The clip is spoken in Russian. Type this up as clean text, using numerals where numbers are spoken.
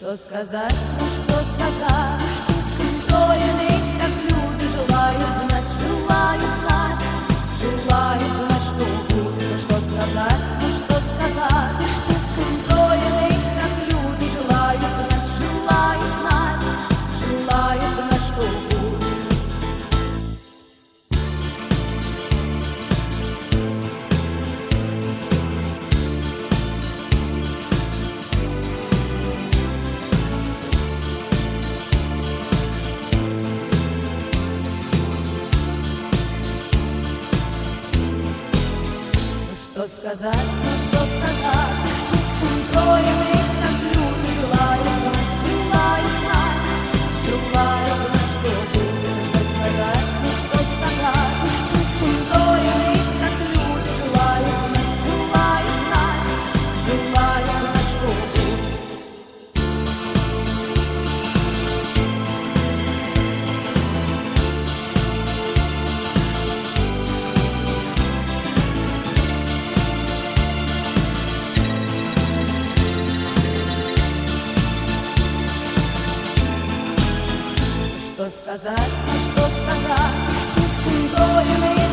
Что сказать, ну что сказать, что с концовиной, как люди желают знать, что будет, ну что сказать, что с концовиной, как люди желают знать, что будет. Что сказать, ну что с концовиной, как люди желают знать, что будет. Что сказать, ну что с концовиной, как люди желают знать, что будет. Что сказать, что с концовиной,